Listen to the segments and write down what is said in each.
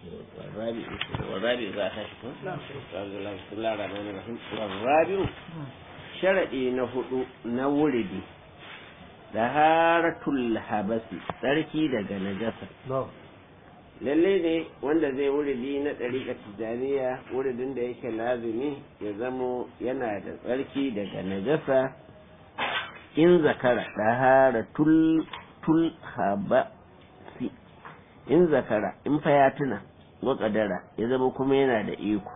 والرابع za a tashi ko? Bismillahir Rahmanir Rahim. Warrabi'u sharadi na hudu na wuridi daharatul habasi tsarki daga najasa. Lalle ne wanda zai wuridi na ɗariƙar tijaniya wuridin da yake lazimi ya zamo yana da tsarki daga najasa in zakara daharatul habasi in zakara in fa ya tuna wa kadara ya zama kuma yana da iko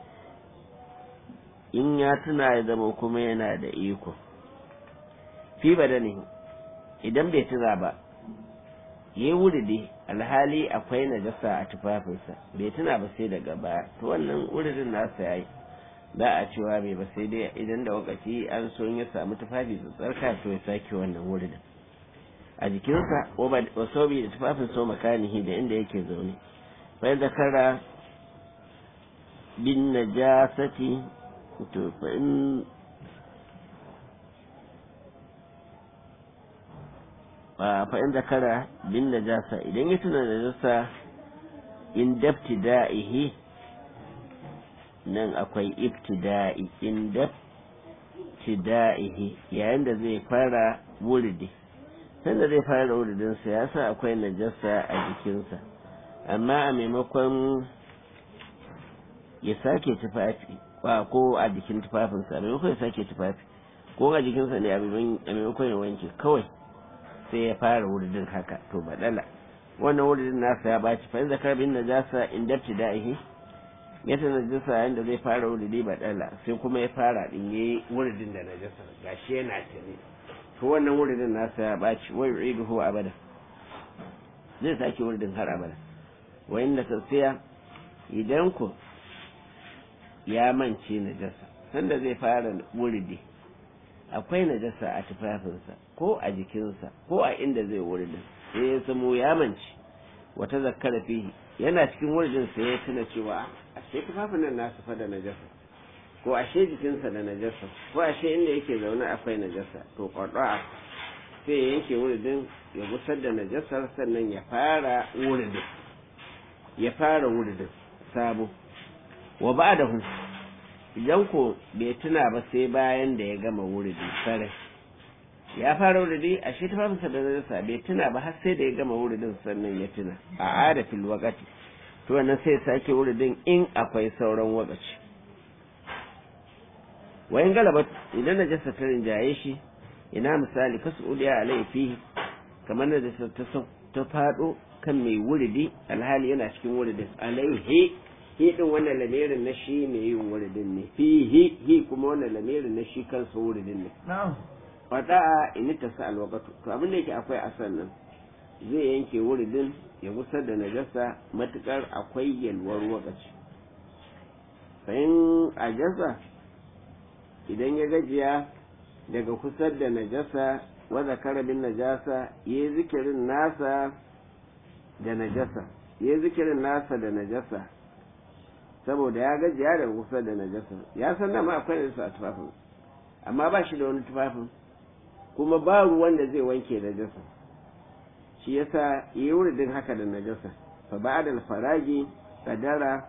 in ya tuna ya zama kuma yana da iko fi badani idan bai tuna ba ya wuridi alhali akwai najasa a tufafinsa bai tuna ba sai daga baya to wannan wuridin nasa yayi ba a cewa bai ba sai dai idan da wakati an so ya samu tufafi su tsarka to ya sake wannan wuridin a jikinsa waso bi da tufafin so makanihi da inda yake zaune bai zakara bin najasati to fa in zakara bin najasa idan ya tuna najasa in dabtida'ihi nan akwai ibtida'i in dabtida'ihi yayin da zai fara wuridi sanda zai fara wuridinsa ya sa akwai najasa a jikinsa amma a maimakon ya sake tufafi ko a jikin tufafinsa a maimakon ya sake tufafi ko a jikinsa ne a maimakon ya wanke kawai sai ya fara wuridin haka to badala wannan wuridin nasa ya baci fa inda karbin najasa in dabti da'ihi ya ta najasa yayin da zai fara wuridi badala sai kuma ya fara din yayi wuridin da najasa gashi yana tare to wannan wuridin nasa ya baci wai yu'iduhu abada zai sake wuridin har abada wa inda tasiya idan ku ya mance najasa sanda zai fara wuridi akwai najasa a tufafinsa ko a jikinsa ko a inda zai wuridin sai ya samu ya mance wata zakkara fihi yana cikin wuridin sai ya tuna cewa ashe tufafin nan nasu fa da najasa ko ashe jikinsa da najasa ko ashe inda yake zaune akwai najasa to qada'a sai ya yanke wuridin ya gusar da najasar sannan ya fara wuridin sabo wa ba'dahu idan ko bai tuna ba sai bayan da ya gama wuridi sarai ya fara wuridi a shi tufafinsa da najasa bai tuna ba har sai da ya gama wuridin sannan ya tuna a adafil wakati to wannan sai sake wuridin in akwai sauran wakaci wayan galaba idan najasa ta rinjaye shi ina misali kasu udiya alai fihi kamar najasa ta fado kan mai wuridi alhali yana cikin wuridin alaihi hi din wannan lamirin na shi mai yin wuridin ne fihi hi kuma wannan lamirin na shi kansa wuridin ne na'am fada'a in ta sa alwaqtu to abin da yake akwai asal nan zai yanke wuridin ya gusar da najasa matukar akwai yalwar wakaci sayin ajaza idan ya gajiya daga kusar da najasa wa zakara bin najasa yayi zikirin nasa da najasa saboda ya gajiya da kusa da najasa ya san dama akwai najasa a tufafin amma ba shi da wani tufafin kuma ba ruwan da zai wanke najasa shi yasa yi wuridin haka da najasa fa ba'da al-faragi kadara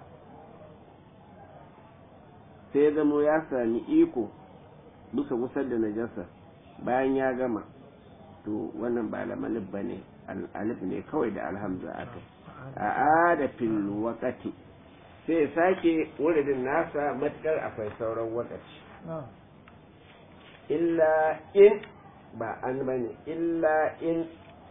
sai zamo ya sami iko duka gusar da najasa bayan ya gama to wannan ba lamalib bane alif ne kawai da alhamza aka a da fil waqati sai ya sake wuridin nasa matukar akwai sauran wakaci illa in ba an bane illa in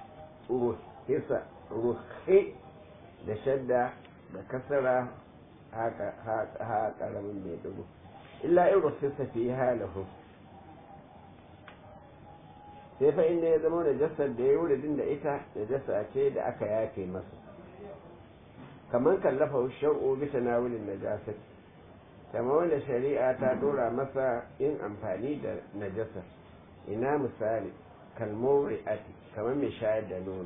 ruhi da shadda da kasara haka karamin mai dubu illa in ruhisa fi halahu sai fa inda ya zama najasar da ya wuridin da ita najasa ce da aka yafe masa kamar kallafa shar'u bi tanawulin najasat kamar wanda shari'a ta dora masa yin amfani da najasa ina misali kalmuri'ati kamar mai shayar da nono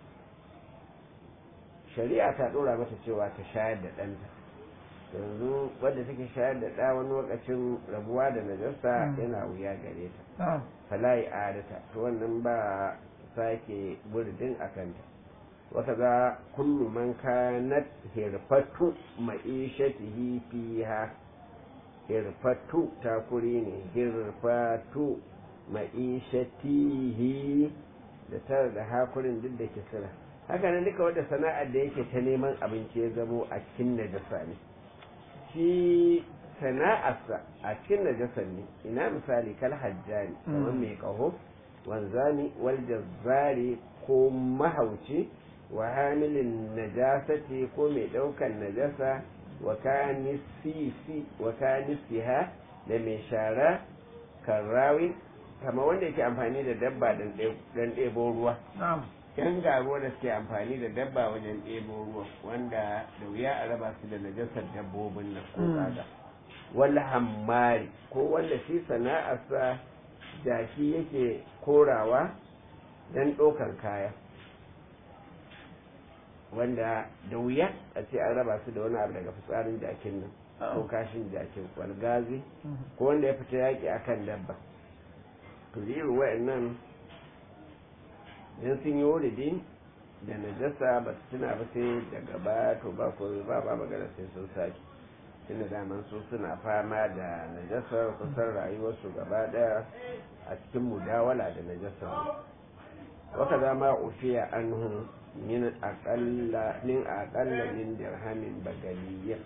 shari'a ta dora mata cewa ta shayar da ɗanta yanzu wadda take shayar da ɗa wani lokacin rabuwa da najasa yana wuya gare ta fala'i adata to wannan ba sake buridin a kanta وكذا كل من كانت هرفة معيشته فيها هرفة تاكلين هرفة معيشته da tare da hakurin duk da kisira haka nan duka wadda sana'ar da yake ta neman abinci ya zamo a cikin najasa ne shi sana'arsa a cikin najasa ne ina misali kal hajjari kamar mai kaho wanzani wal jazzari ko mahauci wa hamilin najasati ko mai daukan najasa wa kanisiha da mai shara karrawi kama wanda yake amfani da dabba don ɗebo ruwa yan garuwa da suke amfani da dabba wajen ɗebo ruwa wanda da wuya a raba su da najasar dabbobin nan ko kaga wala hammari ko wanda shi sana'arsa jaki yake korawa don ɗaukar kaya wanda da wuya a ce an raba su da wani abu daga fitsarin jakin nan ko kashin jakin walgazi ko wanda ya fita yaƙi akan dabba to irin wa'annan idan sun yi wuridi da najasa ba su tuna ba sai daga ba to ba ko ba magana sai sun sake tunda daman su suna fama da najasar kusan rayuwarsu gaba daya a cikin mudawala da najasar waka zama ufiya anhu min aqalla min dirhamin bagaliyya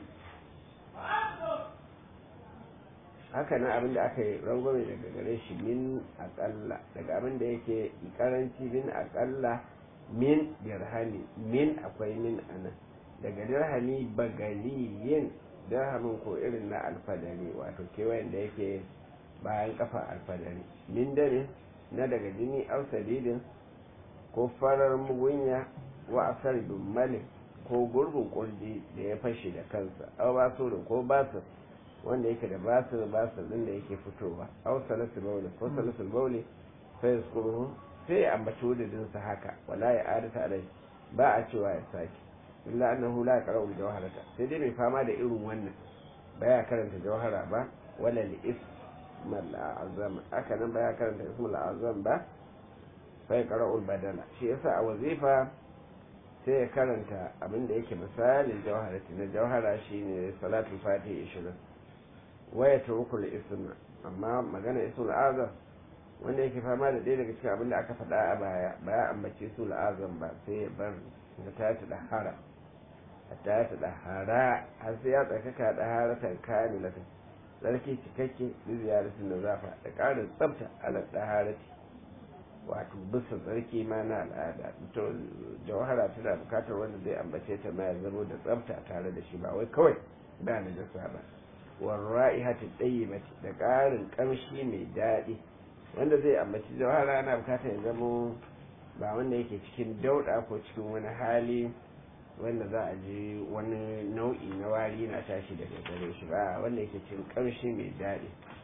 haka nan abin da aka yi rangwame daga gare shi min aƙalla daga abin da yake karanci min aƙalla min dirhami min akwai min anan daga dirhami bagaliyin dirhamin ko irin na alfadari wato kewayen da yake bayan kafa alfadari min dare na daga jini ausadidin ko farar mugunya wa asar dummalin ko gurbin kurji da ya fashe da kansa au basurin ko basir wanda yake da basir din da yake fitowa aw salasul bawli ko salasul bawli sai yaskuru sai ya ambaci wudin sa haka wala ya adata alai ba a cewa ya saki illa annahu la yaqra'u jawharata sai dai mai fama da irin wannan baya karanta jawhara ba wala li ismal azam haka nan baya karanta ismal azam ba sai qara'ul badala shi yasa a wazifa sai ya karanta abinda yake misalin jawharati na jawhara shine salatul fatihi 20 waya turukul isma amma magana isul azam wanda yake fama da ɗaya daga cikin abin da aka faɗa a baya baya ambace isul azam ba sai ya bar da ta da hara ta da hara har sai ya tsakaka da haratan kamilatan sarki cikakke da ziyaratin da zafa da ƙarin tsafta ala daharati wato bisa tsarki ma na al'ada to jawhara tana bukatar wanda zai ambace ta ma ya zama da tsafta tare da shi ba wai kawai da na jasa ba warra'ihati tayyibati da ƙarin ƙamshi mai daɗi wanda zai ambaci jawhara ana bukatar ya zamo ba wanda yake cikin dauɗa ko cikin wani hali wanda za a ji wani nau'i na wari na tashi daga gare shi ba wanda yake cikin ƙamshi mai daɗi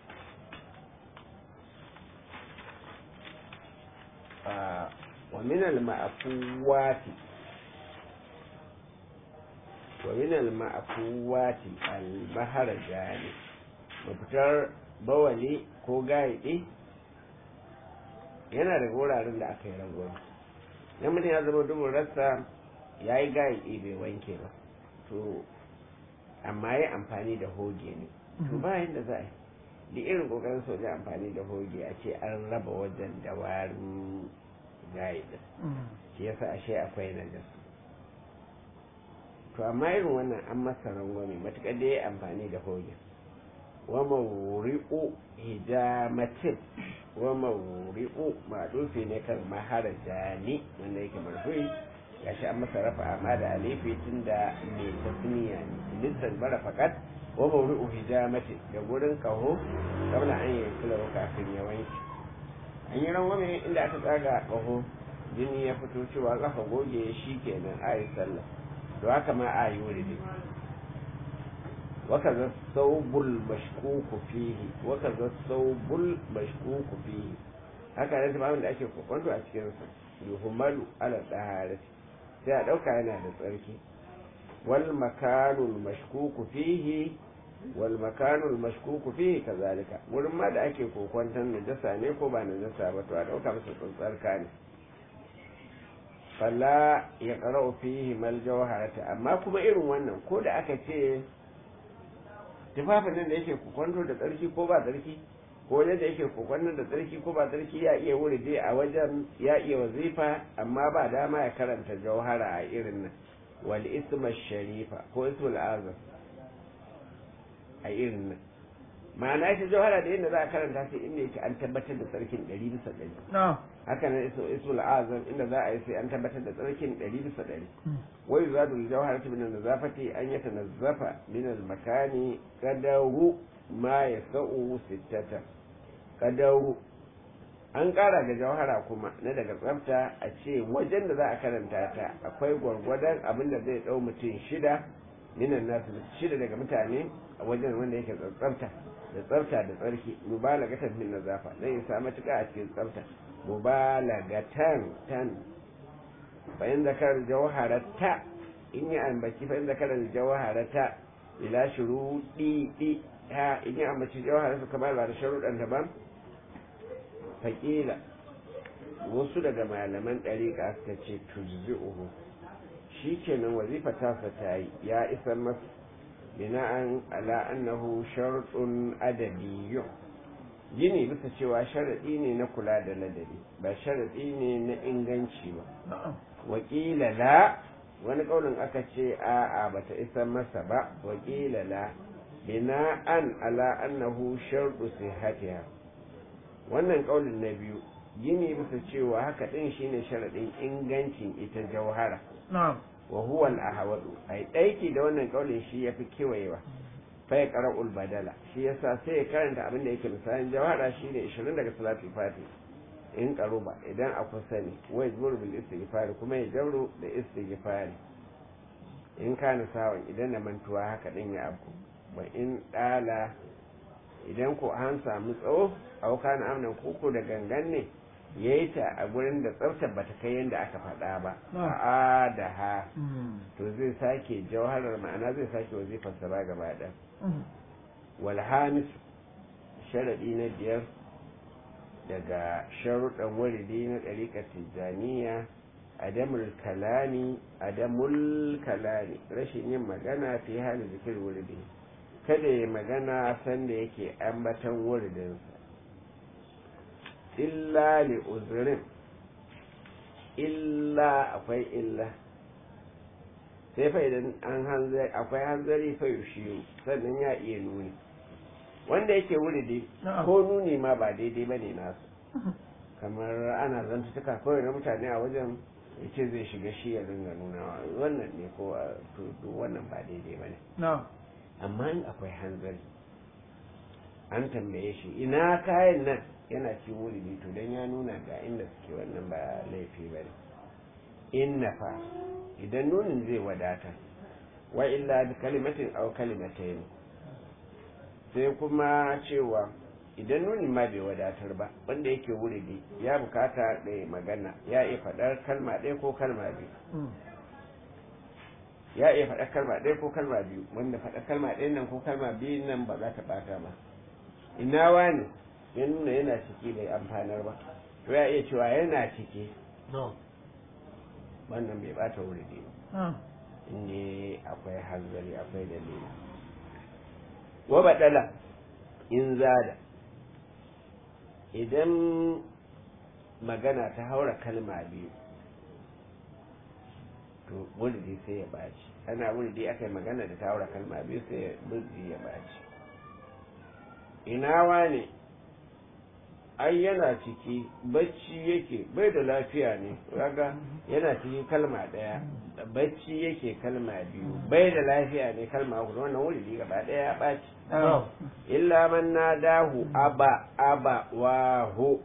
wa min al-ma'fuwati ومن المأكوات المهرجان mafitar bawali ko gaidi yana da wuraren da aka yi rangwame idan mutum ya zama dubin rassa ya yi gaidi bai wanke ba to amma ya amfani da hoge ne to bayan da za a yi da irin kokarin soja amfani da hoge a ce an raba wajen da warin gaidi shi yasa ashe akwai najasa to amma irin wannan an masa rangwame matuƙar da ya amfani da hogin wa mawri'u hijamatin wa mawri'u ma dufi ne kan maharajani wanda yake marfu'i gashi an masa rafa amma da alifi tun da mai tasniya ne lissan bara fakat wa mawri'u hijamatin da gurin kaho kamar an yi kula kafin ya wanke an yi rangwame inda aka tsaga kaho jini ya fito cewa kafa goge shi kenan ayi sallah to haka ma a yi wuri ne wakaza saubul mashkuku fihi wakaza saubul mashkuku fihi haka ne tamamin da ake kwakwanto a cikin sa yuhmalu ala taharati sai a dauka yana da tsarki wal makanul mashkuku fihi wal makanul mashkuku fihi kazalika wurin ma da ake kokwanton najasa ne ko ba najasa ba to a dauka masa tsantsarka ne fala ya qara'u fihi mal jawharata amma kuma irin wannan ko da aka ce tufafin nan da yake kwanto da tsarki ko ba tsarki ko wajen da yake kokwannan da tsarki ko ba tsarki ya iya wuri dai a wajen ya iya wazifa amma ba dama ya karanta jauhara a irin nan wal isma sharifa ko ismul azam a irin nan ma'ana ita jauhara da yadda za a karanta sai inda yake an tabbatar da tsarkin 100%. Haka nan ismul azam inda za a yi sai an tabbatar da tsarkin 100%. Wai zadul jauharatu min nazafati an yatanazzafa min al makani qadaru ma yasau sittata qadaru an kara ga jauhara kuma na daga tsafta a ce wajen da za a karanta ta akwai gwargwadon abin da zai dau mutum 6 minan nasu 6 daga mutane a wajen wanda yake tsafta da tsafta da tsarki mubalagatan min nazafa zai sa matuƙa a cikin tsafta mubalagatan tan fa in zakar jawharata in ya ambaci fa in zakar jawharata ila shurudi di ha in ya ambaci jawhara su kamar ba da sharuɗan daban faƙila wasu daga malaman ɗariƙa suka ce tujzi'uhu shikenan wazifa ta ta yi ya isar masa bina'an ala annahu shartun adabiyyu gini bisa cewa sharadi ne na kula da ladabi ba sharadi ne na inganci ba wakila la wani kaulin aka ce a'a bata isar masa ba wakila la bina'an ala annahu shartu sihhatiha wannan kaulin na biyu gini bisa cewa haka din shine sharadin ingancin ita jauhara wa huwa al-ahwadu ai daiki da wannan kaulin shi yafi kewayewa fa ya qara'ul badala shi yasa sai ya karanta abin da yake misalin jawhara shine 20 daga salatul fati in qaruba idan akwai sani wai zuru bil istighfar kuma ya jauro da istighfar in kana sawan idan na mantuwa haka din ya abu wa in dala idan ko an samu tsawo au kana amnan koko da gangan ne ya yi ta a gurin da tsaftar ba ta kai yadda aka faɗa ba a da ha to zai sake jauharar ma'ana zai sake wazifarsa ba gaba ɗan walhamis sharaɗi na 5 daga sharuɗan waridi na ɗariƙar tijjaniya adamul kalami rashin yin magana fi halin zikir wuridi kada ya magana sanda yake ambatan wuridinsa illa li uzurin illa akwai illa sai fa idan an hanzari akwai hanzari fa yushiyu sannan ya iya nuni wanda yake wuridi ko nuni ma ba daidai bane nasu kamar ana zantuka kawai na mutane a wajen yace zai shiga shi ya dinga nuna wannan ne ko wannan ba daidai bane amma in akwai hanzari an tambaye shi ina kayan nan yana ci wuri to dan ya nuna ga inda suke wannan ba laifi bane in nafa idan nunin zai wadata wa illa bi kalimatin aw kalimatayn sai kuma cewa idan nunin ma bai wadatar ba wanda yake wuri ya bukata da magana ya iya faɗar kalma ɗaya ko kalma biyu ya iya faɗar kalma ɗaya ko kalma biyu wanda faɗar kalma ɗaya nan ko kalma biyu nan ba za ta ɓata ba ina wani ya nuna yana ciki bai amfanar ba to ya iya cewa yana ciki wannan bai bata wuri ba inda akwai hanzari akwai dalili wa badala in zada idan magana ta haura kalma biyu to wurdi sai ya baci ana wurdi aka yi magana da ta haura kalma biyu sai wurdi ya baci ina wane ai yana ciki bacci yake bai da lafiya ne kaga yana ciki kalma daya bacci yake kalma biyu bai da lafiya ne kalma uku wannan wuri gaba daya ya baci illa man nadahu aba wa hu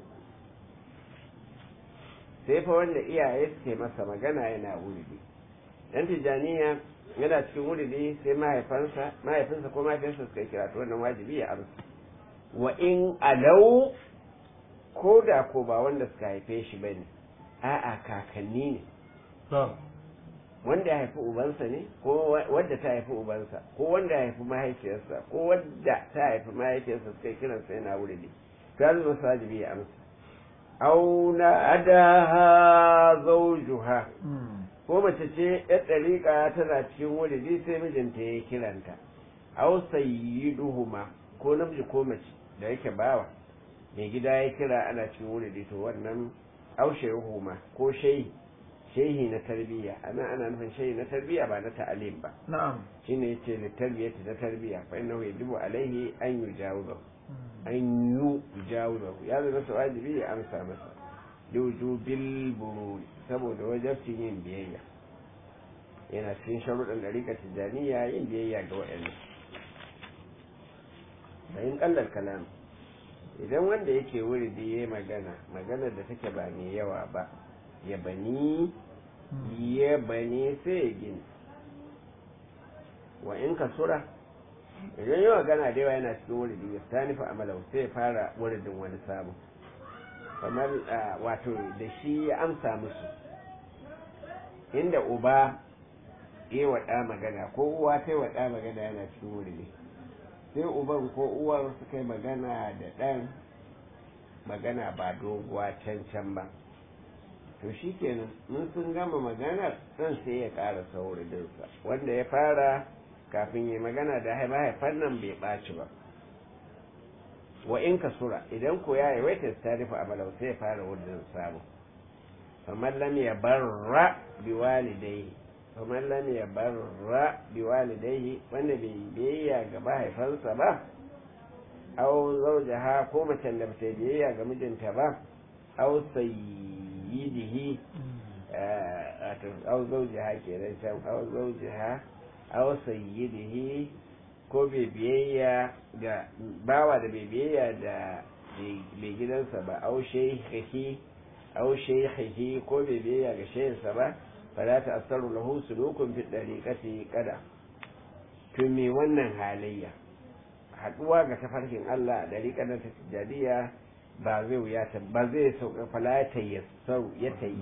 sai fa wanda iyaye suke masa magana yana wuri dan tijaniya yana cikin wuri sai mahaifinsa ko mahaifinsa suka kira to wannan wajibi ya amsa wa in alau ko da ko ba wanda suka haife shi ba ne a'a kakanni ne wanda ya haifi ubansa ne ko wadda ta haifi ubansa ko wanda ya haifi mahaifiyarsa ko wadda ta haifi mahaifiyarsa suka kiransa yana wuri ne to ya zama wajibi ya amsa au na adaha zawjuha ko mace ce yar ɗariƙa tana cikin wuridi sai mijinta ya kiranta au sayyiduhuma ko namiji ko mace da yake bawa mai gida ya kira ana cikin wuridi to wannan au shayuhuma ko shehi na tarbiyya ana nufin shehi na tarbiyya ba na ta'alim ba na'am shine yace da tarbiyyati da tarbiyya fa innahu yajibu alaihi an yujawiba ya zama su wajibi ya amsa masa bil bururi saboda wajabcin yin biyayya yana cikin sharuɗin ɗariƙar tijjaniya yin biyayya ga waɗannan bayan ƙallar kalam idan wanda yake wuri da ya magana da take ba mai yawa ba ya bani sai ya gini wa in kasura idan yi magana da yawa yana cikin wuridi ya ta nufi amalau sai ya fara wuridin wani sabon kamar wato da shi ya amsa musu inda uba ya waɗa magana ko uwa ta waɗa magana yana cikin wuridi sai uban ko uwar suka yi magana da ɗan magana ba doguwa can ba to shi kenan mun sun gama maganar ɗan sai ya ƙara sauridinsa wanda ya fara kafin yi magana da haifan nan bai ɓaci ba wa in ka sura idan ko ya yi waitar tarifa a malau sai ya fara wurin samu kamar lam ya barra bi walidai wanda bai biyayya ga mahaifansa ba aw zawjaha ko macen da bata biyayya ga mijinta ba aw sayyidihi aw zawjaha kenan can aw zawjaha aw sayyidihi ko bai biyayya ga bawa da bai biyayya da mai gidansa ba aw shaykhihi ko bai biyayya ga shehinsa ba fala ta asaru lahu sulukun fi dariqati kada to me wannan halayya haduwa ga tafarkin Allah a dariƙar ta tijjaniya ba zai wuya ba zai sauka fala ta yassaru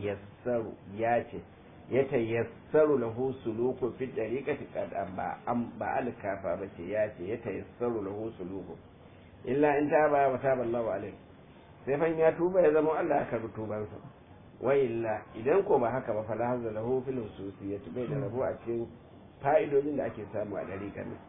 ya tayassaru lahu suluku fi dariqati qad ba alkafa bace ya ce ya tayassaru lahu suluku illa in taba wa taba Allahu alaihi sai fan ya tuba ya zama Allah aka rubuta tubansa wa illa idan ko ba haka ba fala hazza lahu fil hususiyyati bai da rabu a cikin fa'idodin da ake samu a dariqar nan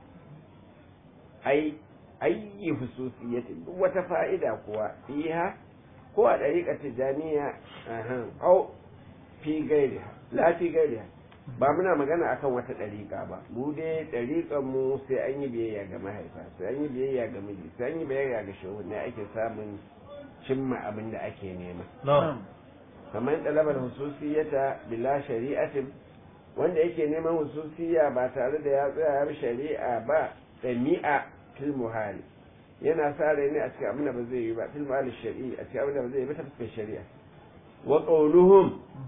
ayyi hususiyyati duk wata fa'ida kuwa fiha ko a dariqar tijaniya au fi gairiha la fi gairiha ba muna magana akan wata dariqa ba mu dai dariqan mu sai an yi biyayya ga mahaifa sai an yi biyayya ga miji sai an yi biyayya ga shehu ne ake samun cimma abin da ake nema kamar dalabar hususiyata bila shari'atin wanda yake neman hususiya ba tare da ya tsaya bi shari'a ba ɗami'a fil muhali yana sa rai ne a cikin abin da ba zai yi ba fil muhali shari'i a cikin abin da ba zai yi ba ta fuskar shari'a wa qawluhum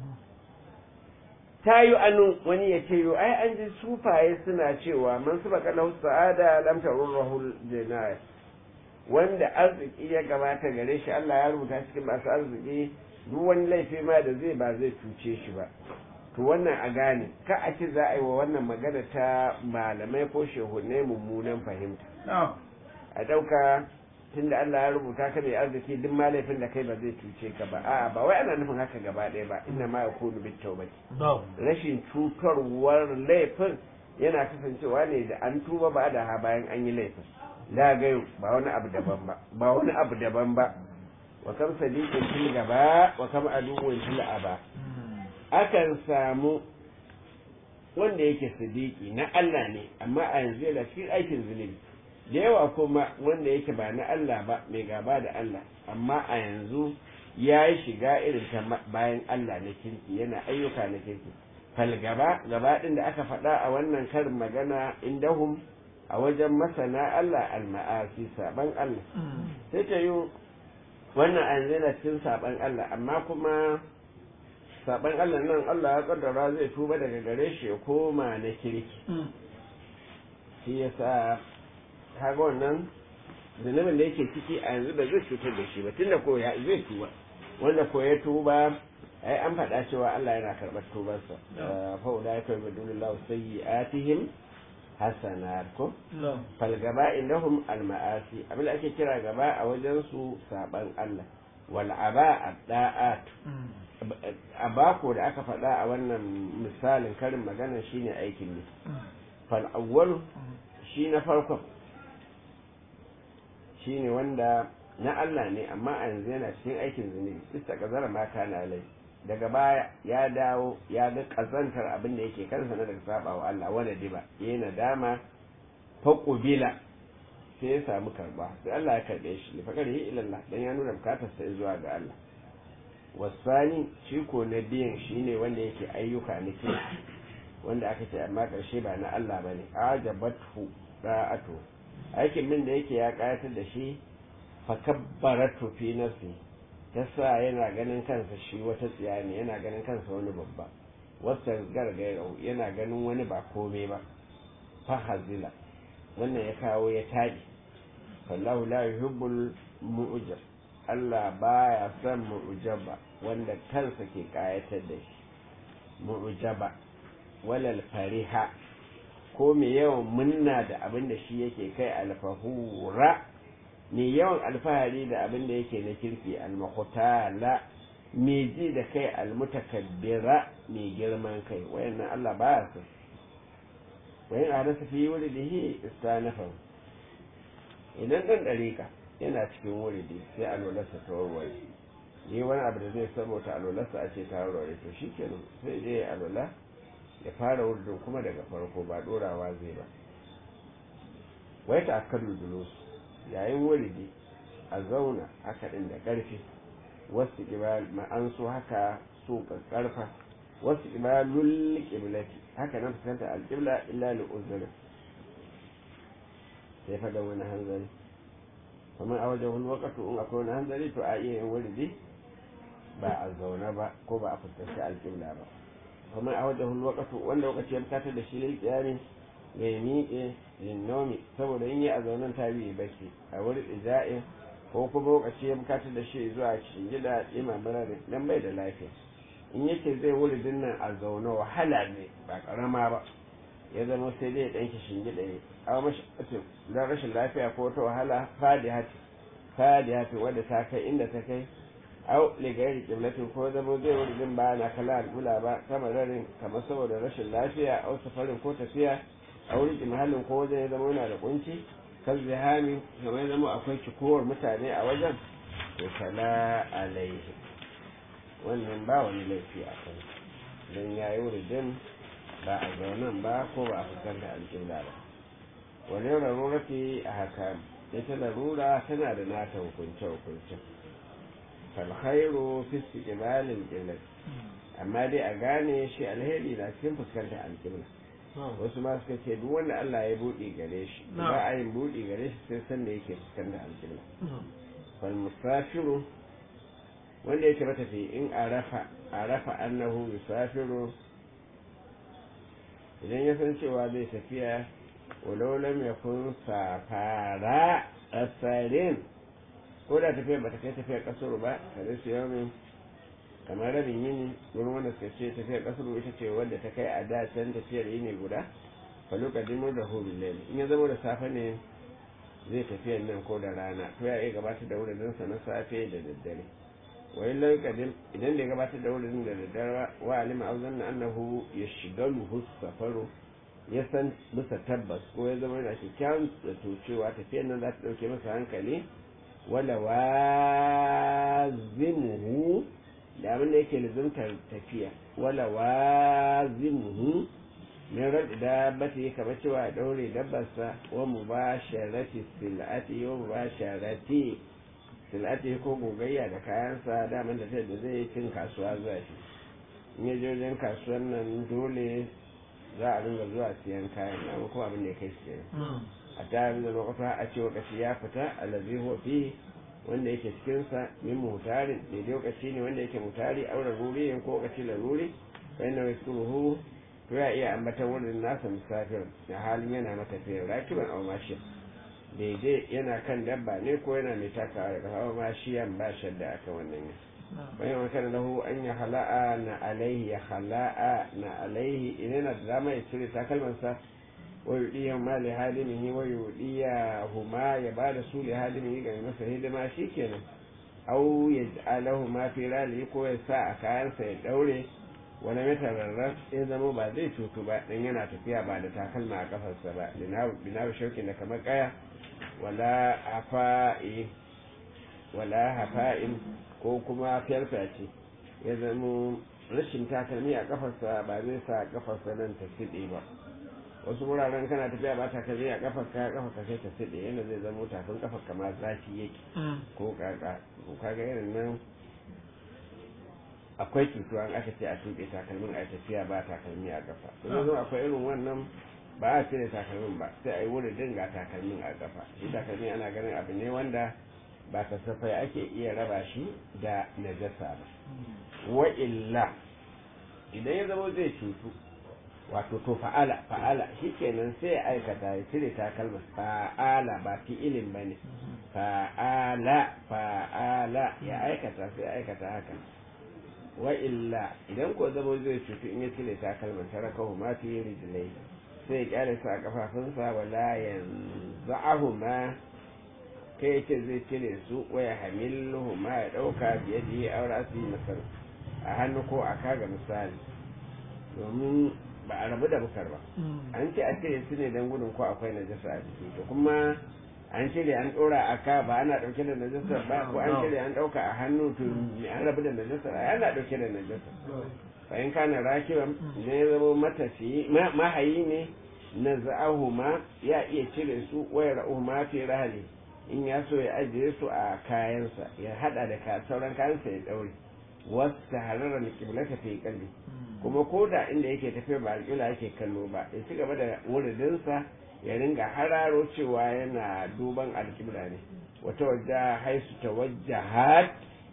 tayu anu wani ya ce yo ai an ji sufaye suna cewa man subaka lahu sa'ada lam tarurruhu jinaya wanda arziki ya gabata gare shi Allah ya rubuta cikin masu arziki duk wani laifi ma da zai ba zai cuce shi ba to wannan a gane ka a ce za a yi wa wannan magana ta malamai ko shehunai mummunan fahimta a ɗauka tunda Allah ya rubuta ka mai arziki duk ma laifin da kai ba zai cuce ka ba a'a ba wai ana nufin haka gaba ɗaya ba inna ma yakunu bit tawbati rashin cutarwar laifin yana kasancewa ne da an tuba ba da ha bayan an yi laifin la gayu ba wani abu daban ba wa kam sadiqin fil gaba wa kam aduwwin fil aba akan samu wanda yake sidiki na Allah ne amma a yanzu yana cikin aikin zunubi da yawa kuma wanda yake ba na Allah ba mai gaba da Allah amma a yanzu ya yi shiga irin ta bayan Allah na kirki yana ayyuka na kirki falgaba gaba ɗin da aka faɗa a wannan karin magana indahum a wajen masana Allah alma'asi saban Allah sai ta yi wannan a yanzu yana cikin saban Allah amma kuma saban Allah nan Allah ya kaddara zai tuba daga gare shi ya koma na kirki shi yasa kaga wannan zunubin da yake ciki a yanzu ba zai cutar da shi ba tunda ko ya zai tuba wanda ko ya tuba ai an faɗa cewa Allah yana karɓar tubarsa fa ulai ka yudullahu sayyi'atihim hasanat ko fal gaba indahum al ma'asi abin da ake kira gaba a wajen su saban Allah wal aba da'at abako da aka faɗa a wannan misalin karin magana shine aikin ne fal awwal shi na farkon shine wanda na Allah ne amma a yanzu yana cikin aikin zunubi ista kazara ma kana alai daga baya ya dawo ya ga kazantar abin da yake kansa na daga saba wa Allah wanda diba yana dama faqubila sai ya samu karba sai Allah ya karbe shi li fakari ila Allah dan ya nuna bukatar sa zuwa ga Allah wasani shi ko na biyan shine wanda yake ayyuka ne wanda aka ce amma karshe ba na Allah bane ajabatu da'atu aikin min da yake ya kayatar da shi fakabbaratu fi nafsi yasa yana ganin kansa shi wata tsiya ne yana ganin kansa wani babba wasta gargairau yana ganin wani ba komai ba fahazila wannan ya kawo ya taɗi fallahu la yuhibbul mu'jab Allah baya son mu'jaba wanda kansa ke kayatar da shi mu'jaba walal fariha ko me yawan munna da abin da shi yake kai alfahura me yawan alfahari da abin da yake na kirki almakutala me ji da kai almutakabbira me girman kai wayannan Allah baya son wayan hadasa fi wuridihi istanafa idan dan dariƙa yana cikin wuridi sai alwalarsa ta warware yi wani abu da zai saboda alwalarsa a ce ta warware to shikenan sai je ya alwala ya fara wuridin kuma daga farko ba dorawa zai ba wai ta akkalu julus yayin wuridi a zauna haka din da ƙarfi wasu ibal ma'an so haka so karfa wasu ibalul qiblati haka nan fuskanta alqibla illa li uzr sai fa da wani hanzari kuma a wajen wani wakatu in akwai wani hanzari to a iya yin wuridi ba a zauna ba ko ba a fuskanci alqibla ba kuma a wajen wani wakatu wanda lokaci ya bukatar da shi lil qiyami ga ya miƙe linnomi saboda in yi a zaunen ta biyu bacci a wurin ija'in ko kuma lokaci ya bukatar da shi zuwa cikin gida imamara da dan bai da lafiya in yake zai wuri dinnan a zaune wahala ne ba karama ba ya zama sai dai ɗan kishin gida ne a mashi don rashin lafiya ko ta wahala fadihati wadda ta kai inda ta kai au ligayar kiblatin ko zama zai wuri din ba na kala al'ula ba kamar rarin kamar saboda rashin lafiya au safarin ko tafiya a wurin mahallin ko wajen ya zama yana da kunci kan zihami kamar ya zama akwai cikowar mutane a wajen to kala alaihi wannan ba wani laifi a kan don ya yi wuridin ba a zaunan ba ko ba a fitar da alƙibla ba wani rarurati a haka ita larura tana da nata hukunce-hukunce falhairu fi istiqbalil qibla amma dai a gane shi alheri na cikin fuskantar alƙibla wasu ma suka ce duk wanda Allah ya buɗe gare shi ba a yin buɗe gare shi sai san da yake fuskantar alƙibla fal musafiru wanda yake matafi in arafa annahu yusafiru idan ya san cewa zai tafiya walau lam yakun safara asarin ko da tafiya bata kai tafiya kasuru ba kada su yau kamar rabin yini wurin wanda suka ce tafiyar kasuru ita ce wadda ta kai a da can tafiyar yini guda fa lokacin da hulun laili in ya zama da safe ne zai tafiyar nan ko da rana to ya iya gabatar da wurin sa na safe da daddare wai lokacin idan da ya gabatar da wurin da daddare wa alima auzan annahu yashgaluhu safaru ya san bisa tabbas ko ya zama yana kyakkyawan zato cewa tafiyar nan za ta dauke masa hankali wala wazimuhu da abin da yake lizuntar tafiya wala wazimuhu min rad dabbati kamar cewa daure dabbarsa wa mubasharati silati wa mubasharati silati ko gogayya da kayansa daman da da zai cin kasuwa zuwa shi in ya je wajen kasuwan nan dole za a dinga zuwa siyan kayan nan ko abin da ya kai shi a tare da lokacin a ce lokaci ya fita alazi huwa fi wanda yake cikinsa min mutarin daidai lokaci ne wanda yake mutari aure ruri yin ko lokaci laruri fa inna yaskuruhu to ya iya ambata wurin nasa musafir da halin yana matafiya rakiban aw mashiyan daidai yana kan dabba ne ko yana mai takawa da aw mashiyan ba shadda aka wannan ne bayan kan lahu an ya hala'a na alaihi ya hala'a na alaihi idan da dama ya cire takalmansa ويؤديه ما لهادمه ويؤديه ما يبال سوء لهادمه قال مثل هدما شيكنا au yaj'alahu ma fi rali ko ya sa a kayansa ya daure wani metararrar ya zama ba zai cutu ba dan yana tafiya ba da takalma a kafarsa ba binaru shaukin da kamar kaya wala hafa'in ko kuma fiyarfa ce ya zama rashin takalmi a kafarsa ba zai sa kafarsa nan ta siɗe ba wasu wuraren kana tafiya ba takalmi a kafarka sai ta siɗe yana zai zama tafin kafarka ma zafi yake ko kaka ko kaga irin nan akwai cutuwa aka ce a tuɓe takalmin a tafiya ba takalmi a kafa yanzu akwai irin wannan ba a cire takalmin ba sai a yi wurin dinga takalmin a kafa shi takalmi ana ganin abu ne wanda ba kasafai ake iya raba shi da najasa ba wa illa idan ya zama zai cutu wato to fa'ala shikenan sai ya aikata ya cire takalma fa'ala ba fi'ilin bane fa'ala ya aikata sai aikata haka wa illa idan ko zama zai cutu in ya cire takalman tarakahu ma fi rijlai sai ya kyale su a kafafunsa wala yanza'ahu ma kai ce zai cire su waya hamiluhu ma ya dauka biyadi aura su masar a hannu ko a kaga misali domin ba a rabu da bukar ba an ce a cire su ne don gudun ko akwai najasa a jiki to kuma an cire an ɗora a ka ba ana ɗauke da najasa ba ko an cire an ɗauka a hannu to an rabu da najasa ana ɗauke da najasa bayan kana rakiban ne ya zama matafiyi mahayi ne na za'ahu ma ya iya cire su wayar ra'u ma fi rahali in ya so ya ajiye su a kayansa ya hada da sauran kayansa ya ɗaure wasu hararar kiblata fi kalli kuma ko da inda yake tafiya ba alƙila yake kallo ba ya ci gaba da wuridinsa ya ringa hararo cewa yana duban alƙibla ne wata wajja haisu ta wajja hat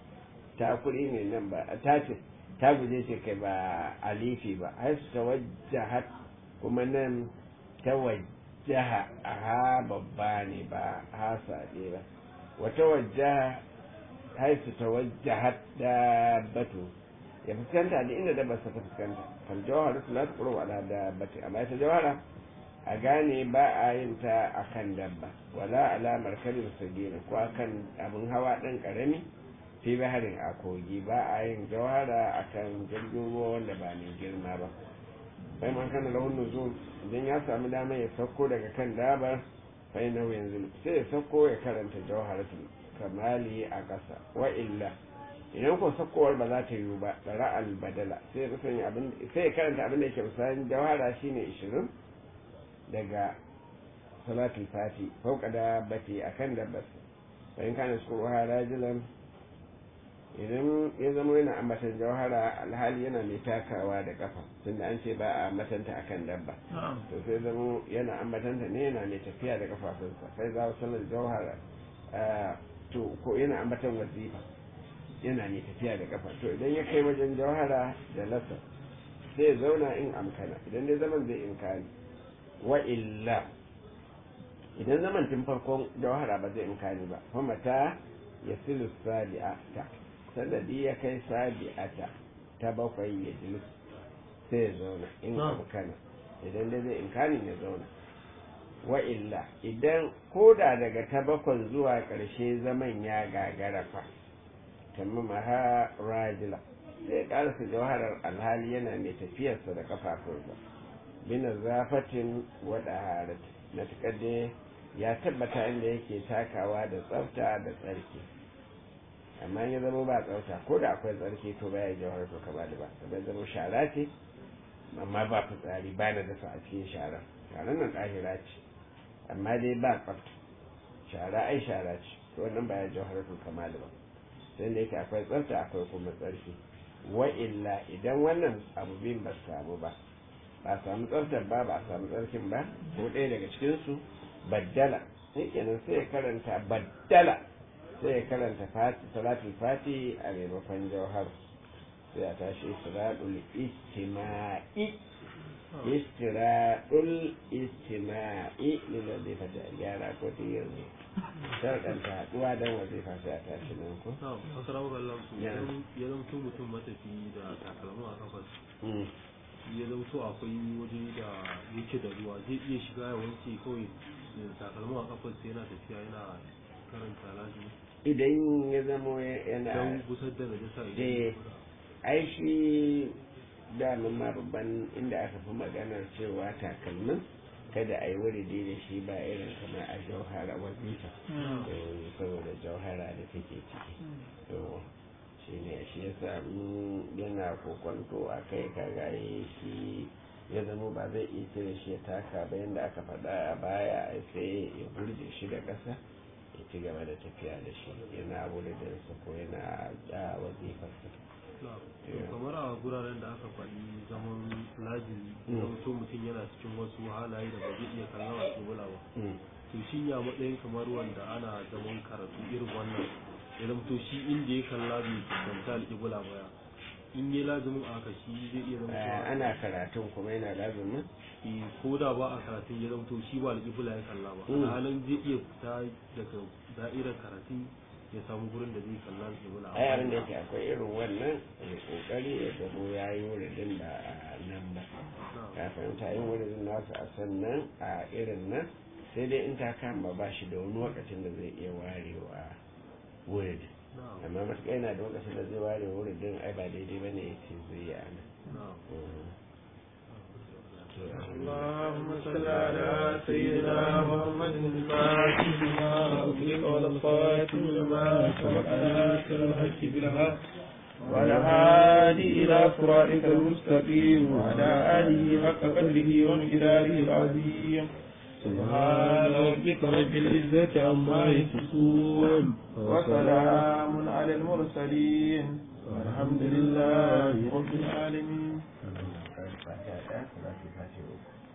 ta kuɗi ne nan ba ta ce ta guje ce kai ba alifi ba haisu ta wajja hat kuma nan ta wajjaha a ha babba ne ba ha saɗe ba wata wajja haisu ta wajja hat da batu ya fuskanta da inda dabbar ta fuskanta kan jawhara su la taqru ala dabbati amma ta jawhara a gane ba a yin ta akan dabba wala ala markabin sagir ko akan abin hawa dan karami fi baharin a kogi ba a yin jawhara akan jirgin ruwa wanda ba mai girma ba bai man kana lahun nuzul idan ya samu dama ya sauko daga kan dabar fa yana yanzu sai ya sauko ya karanta jawharatul kamali a ƙasa wa illa idan ko sakkowar ba za ta yiwu ba tsara albadala sai ya karanta abin da yake misalin jawhara shine 20 daga salatul fati fauka da bati akan dabbas bayan kana su ruwa rajulan idan ya zama yana ambatan jawhara alhali yana mai takawa da kafa tunda an ce ba a ambatanta akan dabba to sai zama yana ambatanta ne yana mai tafiya da kafafunsa sai za su sanar jawhara to ko yana ambatan wazifa yana mai tafiya da kafa to idan ya kai wajen jawhara da lasa sai ya zauna in amkana idan dai zaman zai inkani wa illa idan zaman tun farkon jawhara ba zai inkani ba fa mata ya silu sabi'ata sanadi ya kai sabi'ata ta bakwai ya jilis sai ya zauna in amkana idan dai zai inkani ya zauna wa illa idan koda daga ta bakwai zuwa ƙarshe zaman ya gagara fa tamma ha rajila sai karasa jawharar alhali yana mai tafiyarsa da kafafunsa bina zafatin wada harat na takadde ya tabbata inda yake takawa da tsafta da tsarki amma ya zama ba tsafta ko da akwai tsarki to baya jawharar to kama da ba saboda zama shara ce amma ba fitsari ba na dasa a cikin shara sharan nan ɗahira ce amma dai ba tsafta shara ai shara ce to wannan baya jawharar to kama da ba sai da yake akwai tsafta akwai kuma tsarki wa illa idan wannan abu bin ba samu ba samu tsaftar ba a samu tsarkin ba ko ɗaya daga cikinsu baddala sai kenan sai ya karanta baddala sai ya karanta salatul fati a maimakon jauhar sai a tashi istiraɗul istima'i lillazi fata a gyara ko ta yanzu sharɗanta haɗuwa don wazifa sai a tashi nan ko? wasu rawar ya zamto mutum matafi da takalmu a kafar ya zamto akwai waje da yake da ruwa zai iya shiga ya wanke kawai da takalmu a kafar sai yana tafiya yana karanta lazimi idan ya zama yana don gusar da najasa ai shi damin ma babban inda aka fi maganar cewa takalmin kada a yi wuridi da shi ba irin kamar a jauhara wazifa saboda jauhara da take ciki to shi ne shi ya sami yana kokonto a kai kaga shi ya zama ba zai iya cire shi ya taka ba yadda aka faɗa a baya sai ya burge shi da ƙasa ya ci gaba da tafiya da shi yana wuridinsa ko yana wazifarsa kamar a guraren da aka faɗi zaman lazimi don so mutum yana cikin wasu halaye da ba zai iya kallon alƙibla ba to shi ya matsayin kamar wanda ana zaman karatu irin wannan idan to shi inda ya kalla bai fuskanta alƙibla ba in yi lazimin a haka shi zai iya zama ana karatun kuma yana lazimin ko da ba a karatun ya zama to shi ba alƙibla ya kalla ba a halin zai iya fita daga da'irar karatun ya samu gurin da zai kalla alƙibla ai abin da yake akwai irin wannan mai kokari ya zamo ya yi wuridin ba a nan ba kafin ta yi wuridin nasu a sannan a irin nan sai dai in ta kama ba shi da wani lokacin da zai iya warewa wuridin amma matuƙa yana da lokacin da zai ware wuridin ai ba daidai ba ne ya ce zai yi a nan اللهم صل على سيدنا محمد الفاتح لما أغلق والخاتم لما سبق ناصر الحق بالحق وعلى هادي إلى صراطك المستقيم وعلى آله حق قدره ومقداره العظيم سبحان ربك رب العزة عما يصفون وسلام على المرسلين والحمد لله رب العالمين.